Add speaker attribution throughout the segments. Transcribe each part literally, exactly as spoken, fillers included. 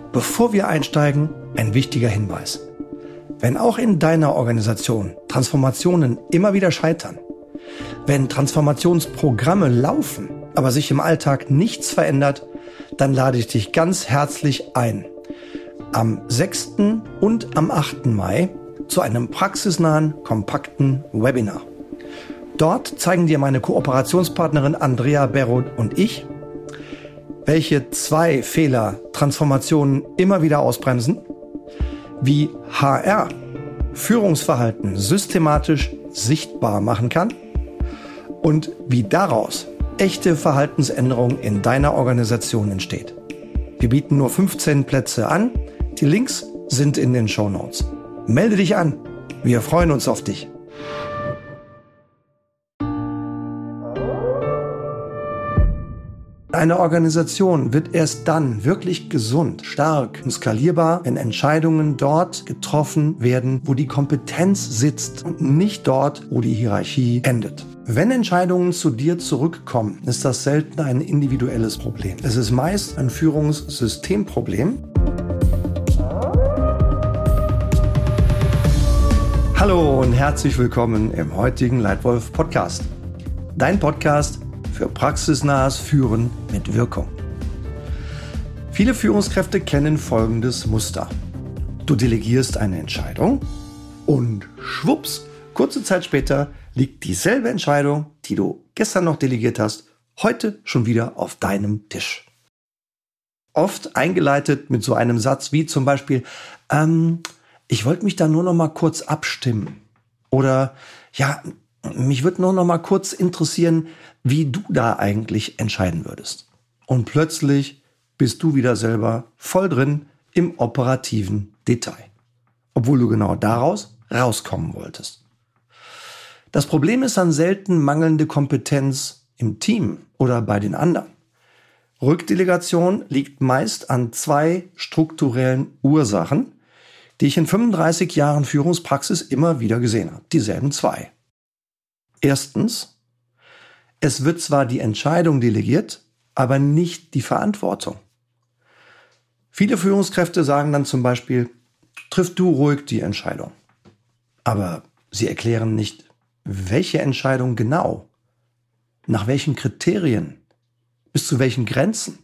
Speaker 1: Bevor wir einsteigen, ein wichtiger Hinweis. Wenn auch in deiner Organisation Transformationen immer wieder scheitern, wenn Transformationsprogramme laufen, aber sich im Alltag nichts verändert, dann lade ich dich ganz herzlich ein. Am sechsten und am achten Mai zu einem praxisnahen, kompakten Webinar. Dort zeigen dir meine Kooperationspartnerin Andrea Berroth und ich, welche zwei Fehler Transformationen immer wieder ausbremsen, wie H R Führungsverhalten systematisch sichtbar machen kann und wie daraus echte Verhaltensänderung in deiner Organisation entsteht. Wir bieten nur fünfzehn Plätze an. Die Links sind in den Shownotes. Melde dich an. Wir freuen uns auf dich. Eine Organisation wird erst dann wirklich gesund, stark und skalierbar, wenn Entscheidungen dort getroffen werden, wo die Kompetenz sitzt und nicht dort, wo die Hierarchie endet. Wenn Entscheidungen zu dir zurückkommen, ist das selten ein individuelles Problem. Es ist meist ein Führungssystemproblem. Hallo und herzlich willkommen im heutigen Leitwolf Podcast. Dein Podcast für praxisnahes Führen mit Wirkung. Viele Führungskräfte kennen folgendes Muster. Du delegierst eine Entscheidung und schwupps, kurze Zeit später liegt dieselbe Entscheidung, die du gestern noch delegiert hast, heute schon wieder auf deinem Tisch. Oft eingeleitet mit so einem Satz wie zum Beispiel, ähm, ich wollte mich da nur noch mal kurz abstimmen. Oder, ja, mich würde nur noch mal kurz interessieren, wie du da eigentlich entscheiden würdest. Und plötzlich bist du wieder selber voll drin im operativen Detail. Obwohl du genau daraus rauskommen wolltest. Das Problem ist dann selten mangelnde Kompetenz im Team oder bei den anderen. Rückdelegation liegt meist an zwei strukturellen Ursachen, die ich in fünfunddreißig Jahren Führungspraxis immer wieder gesehen habe. Dieselben zwei. Erstens, es wird zwar die Entscheidung delegiert, aber nicht die Verantwortung. Viele Führungskräfte sagen dann zum Beispiel, triff du ruhig die Entscheidung. Aber sie erklären nicht, welche Entscheidung genau, nach welchen Kriterien, bis zu welchen Grenzen.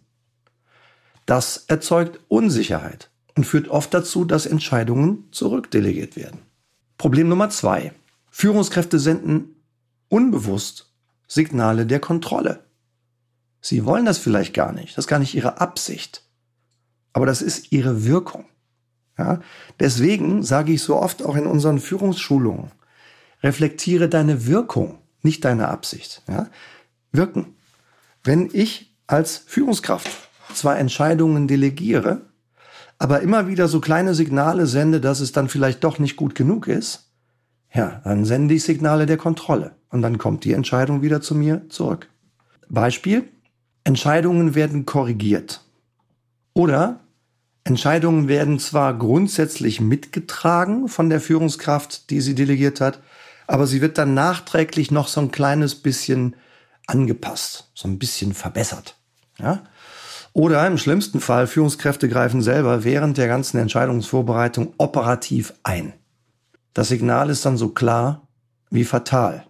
Speaker 1: Das erzeugt Unsicherheit und führt oft dazu, dass Entscheidungen zurückdelegiert werden. Problem Nummer zwei. Führungskräfte senden unbewusst Signale der Kontrolle. Sie wollen das vielleicht gar nicht. Das ist gar nicht ihre Absicht. Aber das ist ihre Wirkung. Ja? Deswegen sage ich so oft auch in unseren Führungsschulungen, reflektiere deine Wirkung, nicht deine Absicht. Ja? Wirken. Wenn ich als Führungskraft zwar Entscheidungen delegiere, aber immer wieder so kleine Signale sende, dass es dann vielleicht doch nicht gut genug ist, ja, dann sende ich Signale der Kontrolle. Und dann kommt die Entscheidung wieder zu mir zurück. Beispiel, Entscheidungen werden korrigiert. Oder Entscheidungen werden zwar grundsätzlich mitgetragen von der Führungskraft, die sie delegiert hat, aber sie wird dann nachträglich noch so ein kleines bisschen angepasst, so ein bisschen verbessert. Ja? Oder im schlimmsten Fall, Führungskräfte greifen selber während der ganzen Entscheidungsvorbereitung operativ ein. Das Signal ist dann so klar wie fatal.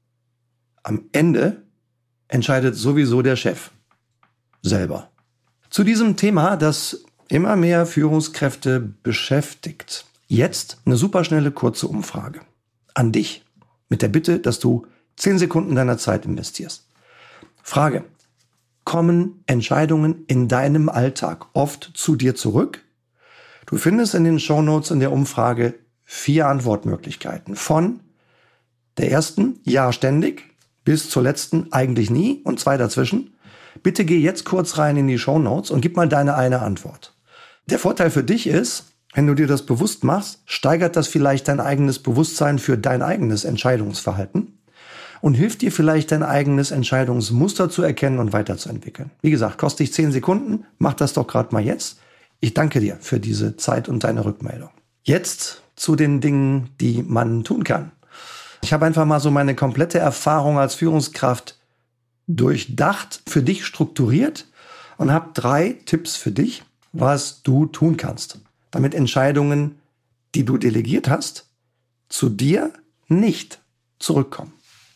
Speaker 1: Am Ende entscheidet sowieso der Chef selber. Zu diesem Thema, das immer mehr Führungskräfte beschäftigt. Jetzt eine superschnelle kurze Umfrage an dich mit der Bitte, dass du zehn Sekunden deiner Zeit investierst. Frage: Kommen Entscheidungen in deinem Alltag oft zu dir zurück? Du findest in den Shownotes in der Umfrage vier Antwortmöglichkeiten. Von der ersten, ja ständig, bis zur letzten, eigentlich nie und zwei dazwischen. Bitte geh jetzt kurz rein in die Shownotes und gib mal deine eine Antwort. Der Vorteil für dich ist, wenn du dir das bewusst machst, steigert das vielleicht dein eigenes Bewusstsein für dein eigenes Entscheidungsverhalten und hilft dir vielleicht, dein eigenes Entscheidungsmuster zu erkennen und weiterzuentwickeln. Wie gesagt, kostet dich zehn Sekunden, mach das doch gerade mal jetzt. Ich danke dir für diese Zeit und deine Rückmeldung. Jetzt zu den Dingen, die man tun kann. Ich habe einfach mal so meine komplette Erfahrung als Führungskraft durchdacht, für dich strukturiert und habe drei Tipps für dich, was du tun kannst, damit Entscheidungen, die du delegiert hast, zu dir nicht zurückkommen.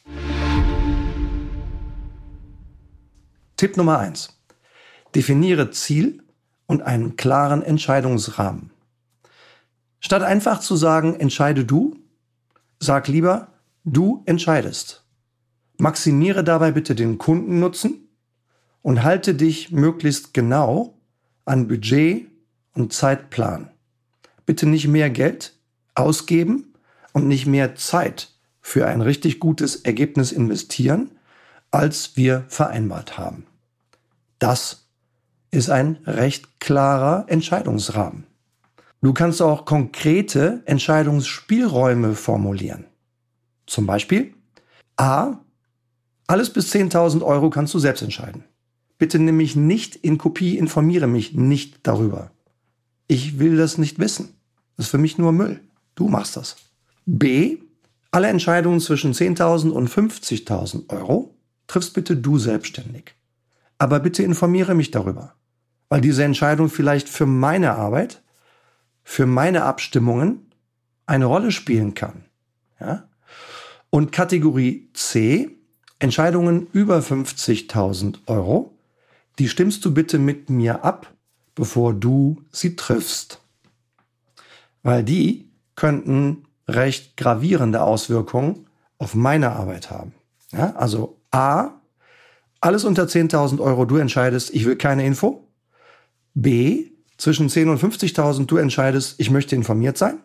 Speaker 1: Tipp Nummer eins. Definiere Ziel und einen klaren Entscheidungsrahmen. Statt einfach zu sagen, entscheide du, sag lieber, du entscheidest. Maximiere dabei bitte den Kundennutzen und halte dich möglichst genau an Budget und Zeitplan. Bitte nicht mehr Geld ausgeben und nicht mehr Zeit für ein richtig gutes Ergebnis investieren, als wir vereinbart haben. Das ist ein recht klarer Entscheidungsrahmen. Du kannst auch konkrete Entscheidungsspielräume formulieren. Zum Beispiel A. Alles bis zehntausend Euro kannst du selbst entscheiden. Bitte nimm mich nicht in Kopie, informiere mich nicht darüber. Ich will das nicht wissen. Das ist für mich nur Müll. Du machst das. B. Alle Entscheidungen zwischen zehntausend und fünfzigtausend Euro triffst bitte du selbstständig. Aber bitte informiere mich darüber, weil diese Entscheidung vielleicht für meine Arbeit, für meine Abstimmungen eine Rolle spielen kann. Ja? Und Kategorie C, Entscheidungen über fünfzigtausend Euro, die stimmst du bitte mit mir ab, bevor du sie triffst. Weil die könnten recht gravierende Auswirkungen auf meine Arbeit haben. Ja? Also A, alles unter zehntausend Euro, du entscheidest, ich will keine Info. B, zwischen zehn und fünfzigtausend, du entscheidest, ich möchte informiert sein.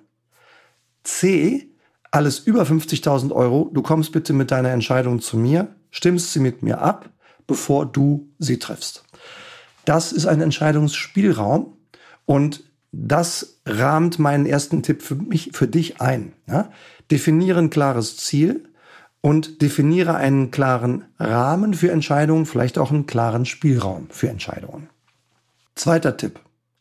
Speaker 1: C, alles über fünfzigtausend Euro, du kommst bitte mit deiner Entscheidung zu mir, stimmst sie mit mir ab, bevor du sie triffst. Das ist ein Entscheidungsspielraum und das rahmt meinen ersten Tipp für mich, für dich ein. Ja? Definiere ein klares Ziel und definiere einen klaren Rahmen für Entscheidungen, vielleicht auch einen klaren Spielraum für Entscheidungen. Zweiter Tipp.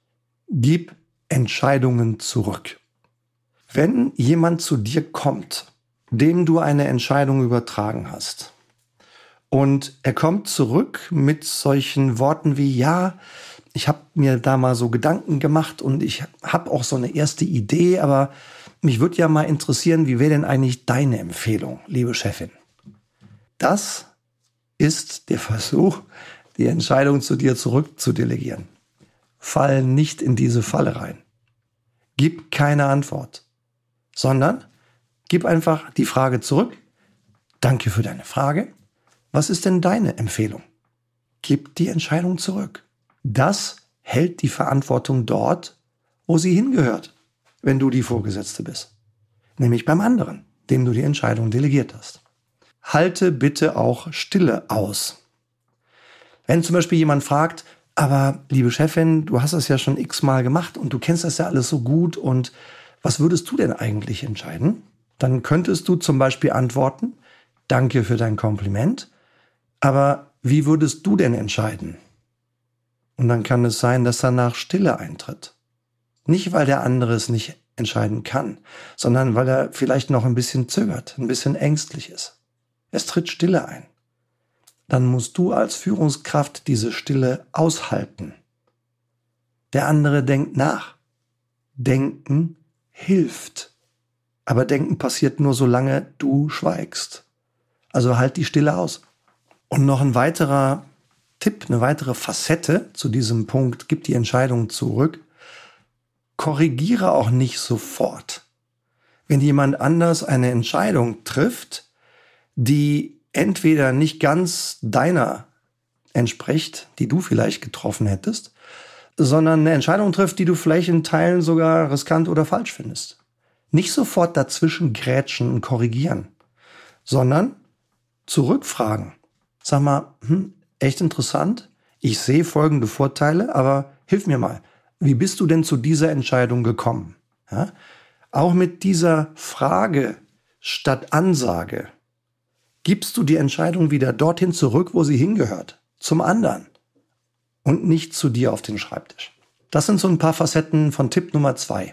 Speaker 1: Gib Entscheidungen zurück. Wenn jemand zu dir kommt, dem du eine Entscheidung übertragen hast, und er kommt zurück mit solchen Worten wie, ja, ich habe mir da mal so Gedanken gemacht und ich habe auch so eine erste Idee, aber mich würde ja mal interessieren, wie wäre denn eigentlich deine Empfehlung, liebe Chefin? Das ist der Versuch, die Entscheidung zu dir zurückzudelegieren. Fall nicht in diese Falle rein. Gib keine Antwort, sondern gib einfach die Frage zurück. Danke für deine Frage. Was ist denn deine Empfehlung? Gib die Entscheidung zurück. Das hält die Verantwortung dort, wo sie hingehört, wenn du die Vorgesetzte bist. Nämlich beim anderen, dem du die Entscheidung delegiert hast. Halte bitte auch Stille aus. Wenn zum Beispiel jemand fragt, aber liebe Chefin, du hast das ja schon x-mal gemacht und du kennst das ja alles so gut und was würdest du denn eigentlich entscheiden? Dann könntest du zum Beispiel antworten, danke für dein Kompliment, aber wie würdest du denn entscheiden? Und dann kann es sein, dass danach Stille eintritt. Nicht, weil der andere es nicht entscheiden kann, sondern weil er vielleicht noch ein bisschen zögert, ein bisschen ängstlich ist. Es tritt Stille ein. Dann musst du als Führungskraft diese Stille aushalten. Der andere denkt nach. Denken hilft. Aber Denken passiert nur, solange du schweigst. Also halt die Stille aus. Und noch ein weiterer Tipp, eine weitere Facette zu diesem Punkt, gib die Entscheidung zurück. Korrigiere auch nicht sofort. Wenn jemand anders eine Entscheidung trifft, die entweder nicht ganz deiner entspricht, die du vielleicht getroffen hättest, sondern eine Entscheidung trifft, die du vielleicht in Teilen sogar riskant oder falsch findest. Nicht sofort dazwischen grätschen und korrigieren, sondern zurückfragen. Sag mal, hm, echt interessant, ich sehe folgende Vorteile, aber hilf mir mal, wie bist du denn zu dieser Entscheidung gekommen? Ja? Auch mit dieser Frage statt Ansage gibst du die Entscheidung wieder dorthin zurück, wo sie hingehört, zum anderen und nicht zu dir auf den Schreibtisch. Das sind so ein paar Facetten von Tipp Nummer zwei.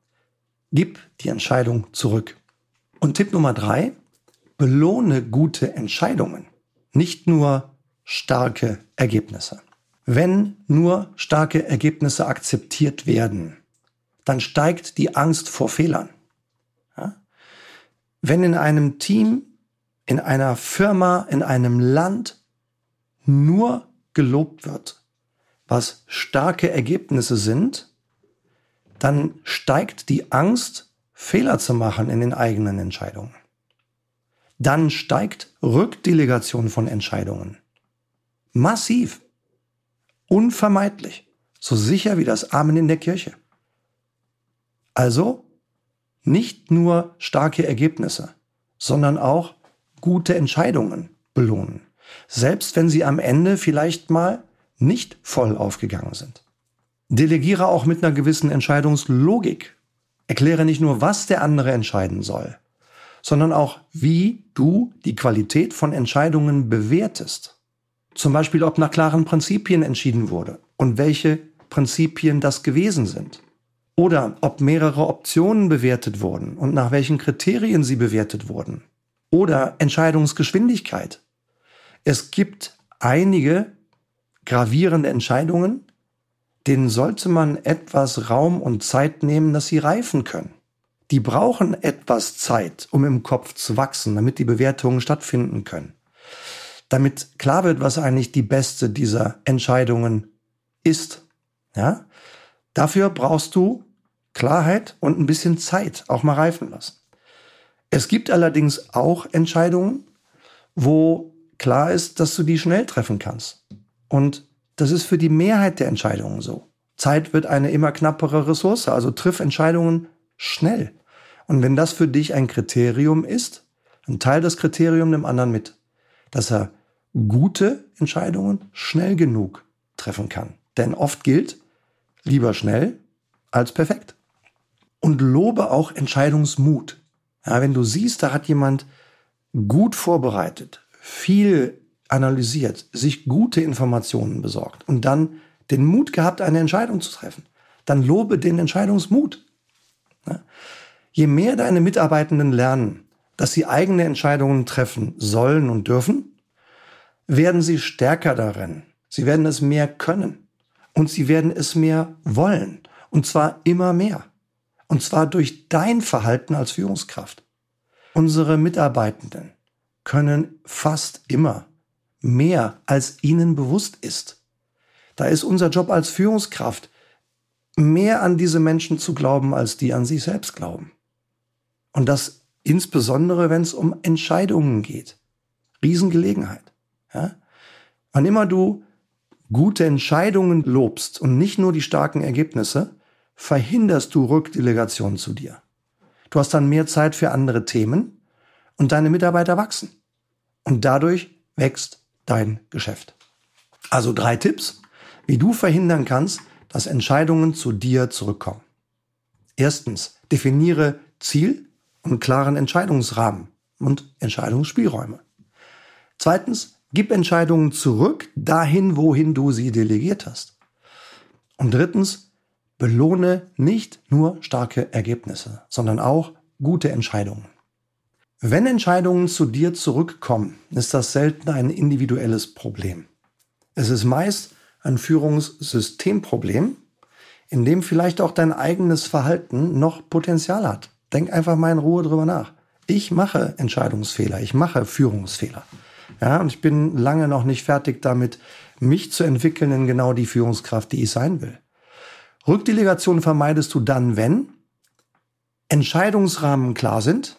Speaker 1: Gib die Entscheidung zurück. Und Tipp Nummer drei, belohne gute Entscheidungen, nicht nur starke Ergebnisse. Wenn nur starke Ergebnisse akzeptiert werden, dann steigt die Angst vor Fehlern. Ja? Wenn in einem Team, in einer Firma, in einem Land nur gelobt wird, was starke Ergebnisse sind, dann steigt die Angst, Fehler zu machen in den eigenen Entscheidungen. Dann steigt Rückdelegation von Entscheidungen. Massiv. Unvermeidlich. So sicher wie das Amen in der Kirche. Also nicht nur starke Ergebnisse, sondern auch gute Entscheidungen belohnen. Selbst wenn sie am Ende vielleicht mal nicht voll aufgegangen sind. Delegiere auch mit einer gewissen Entscheidungslogik. Erkläre nicht nur, was der andere entscheiden soll, sondern auch, wie du die Qualität von Entscheidungen bewertest. Zum Beispiel, ob nach klaren Prinzipien entschieden wurde und welche Prinzipien das gewesen sind. Oder ob mehrere Optionen bewertet wurden und nach welchen Kriterien sie bewertet wurden. Oder Entscheidungsgeschwindigkeit. Es gibt einige gravierende Entscheidungen, denen sollte man etwas Raum und Zeit nehmen, dass sie reifen können. Die brauchen etwas Zeit, um im Kopf zu wachsen, damit die Bewertungen stattfinden können. Damit klar wird, was eigentlich die beste dieser Entscheidungen ist. Ja? Dafür brauchst du Klarheit und ein bisschen Zeit, auch mal reifen lassen. Es gibt allerdings auch Entscheidungen, wo klar ist, dass du die schnell treffen kannst. Und das ist für die Mehrheit der Entscheidungen so. Zeit wird eine immer knappere Ressource, also triff Entscheidungen schnell. Und wenn das für dich ein Kriterium ist, dann teil das Kriterium dem anderen mit, dass er gute Entscheidungen schnell genug treffen kann. Denn oft gilt, lieber schnell als perfekt. Und lobe auch Entscheidungsmut. Ja, wenn du siehst, da hat jemand gut vorbereitet, viel analysiert, sich gute Informationen besorgt und dann den Mut gehabt, eine Entscheidung zu treffen, dann lobe den Entscheidungsmut. Ja? Je mehr deine Mitarbeitenden lernen, dass sie eigene Entscheidungen treffen sollen und dürfen, werden sie stärker darin. Sie werden es mehr können und sie werden es mehr wollen. Und zwar immer mehr. Und zwar durch dein Verhalten als Führungskraft. Unsere Mitarbeitenden können fast immer mehr, als ihnen bewusst ist. Da ist unser Job als Führungskraft, mehr an diese Menschen zu glauben, als die an sich selbst glauben. Und das insbesondere, wenn es um Entscheidungen geht. Riesengelegenheit. Ja? Wann immer du gute Entscheidungen lobst und nicht nur die starken Ergebnisse, verhinderst du Rückdelegation zu dir. Du hast dann mehr Zeit für andere Themen und deine Mitarbeiter wachsen. Und dadurch wächst dein Geschäft. Also drei Tipps, wie du verhindern kannst, dass Entscheidungen zu dir zurückkommen. Erstens, definiere Ziel und klaren Entscheidungsrahmen und Entscheidungsspielräume. Zweitens, gib Entscheidungen zurück dahin, wohin du sie delegiert hast. Und drittens, belohne nicht nur starke Ergebnisse, sondern auch gute Entscheidungen. Wenn Entscheidungen zu dir zurückkommen, ist das selten ein individuelles Problem. Es ist meist ein Führungssystemproblem, in dem vielleicht auch dein eigenes Verhalten noch Potenzial hat. Denk einfach mal in Ruhe drüber nach. Ich mache Entscheidungsfehler, ich mache Führungsfehler. Ja, und ich bin lange noch nicht fertig damit, mich zu entwickeln in genau die Führungskraft, die ich sein will. Rückdelegation vermeidest du dann, wenn Entscheidungsrahmen klar sind,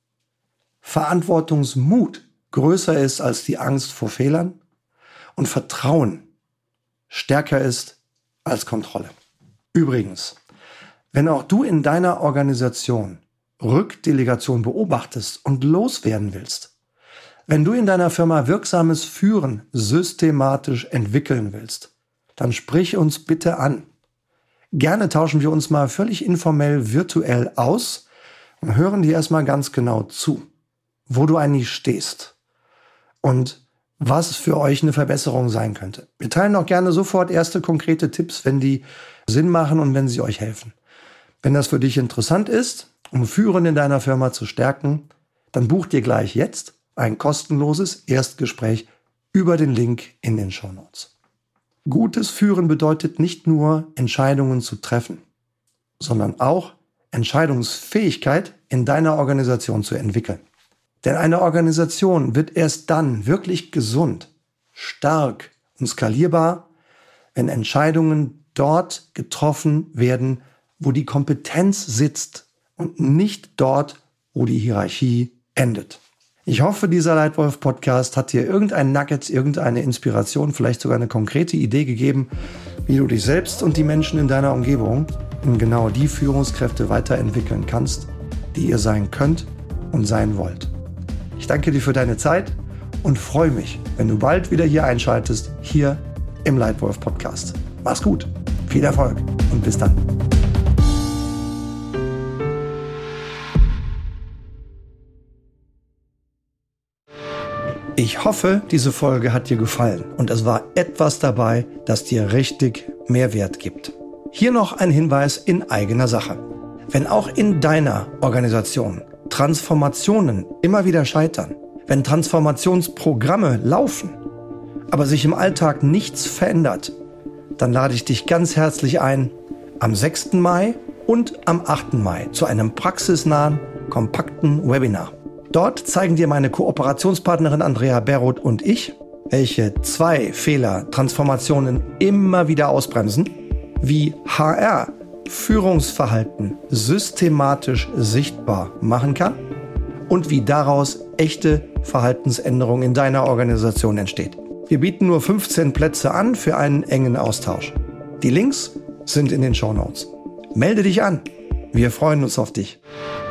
Speaker 1: Verantwortungsmut größer ist als die Angst vor Fehlern und Vertrauen stärker ist als Kontrolle. Übrigens, wenn auch du in deiner Organisation Rückdelegation beobachtest und loswerden willst, wenn du in deiner Firma wirksames Führen systematisch entwickeln willst, dann sprich uns bitte an. Gerne tauschen wir uns mal völlig informell virtuell aus und hören dir erstmal ganz genau zu, wo du eigentlich stehst und was für euch eine Verbesserung sein könnte. Wir teilen auch gerne sofort erste konkrete Tipps, wenn die Sinn machen und wenn sie euch helfen. Wenn das für dich interessant ist, um Führen in deiner Firma zu stärken, dann buch dir gleich jetzt ein kostenloses Erstgespräch über den Link in den Shownotes. Gutes Führen bedeutet nicht nur, Entscheidungen zu treffen, sondern auch Entscheidungsfähigkeit in deiner Organisation zu entwickeln. Denn eine Organisation wird erst dann wirklich gesund, stark und skalierbar, wenn Entscheidungen dort getroffen werden, wo die Kompetenz sitzt und nicht dort, wo die Hierarchie endet. Ich hoffe, dieser Leitwolf-Podcast hat dir irgendein Nugget, irgendeine Inspiration, vielleicht sogar eine konkrete Idee gegeben, wie du dich selbst und die Menschen in deiner Umgebung in genau die Führungskräfte weiterentwickeln kannst, die ihr sein könnt und sein wollt. Ich danke dir für deine Zeit und freue mich, wenn du bald wieder hier einschaltest, hier im Leitwolf-Podcast. Mach's gut, viel Erfolg und bis dann. Ich hoffe, diese Folge hat dir gefallen und es war etwas dabei, das dir richtig Mehrwert gibt. Hier noch ein Hinweis in eigener Sache. Wenn auch in deiner Organisation Transformationen immer wieder scheitern, wenn Transformationsprogramme laufen, aber sich im Alltag nichts verändert, dann lade ich dich ganz herzlich ein, am sechsten Mai und am achten Mai zu einem praxisnahen, kompakten Webinar. Dort zeigen dir meine Kooperationspartnerin Andrea Beroth und ich, welche zwei Fehler Transformationen immer wieder ausbremsen, wie H R Führungsverhalten systematisch sichtbar machen kann und wie daraus echte Verhaltensänderung in deiner Organisation entsteht. Wir bieten nur fünfzehn Plätze an für einen engen Austausch. Die Links sind in den Shownotes. Melde dich an. Wir freuen uns auf dich.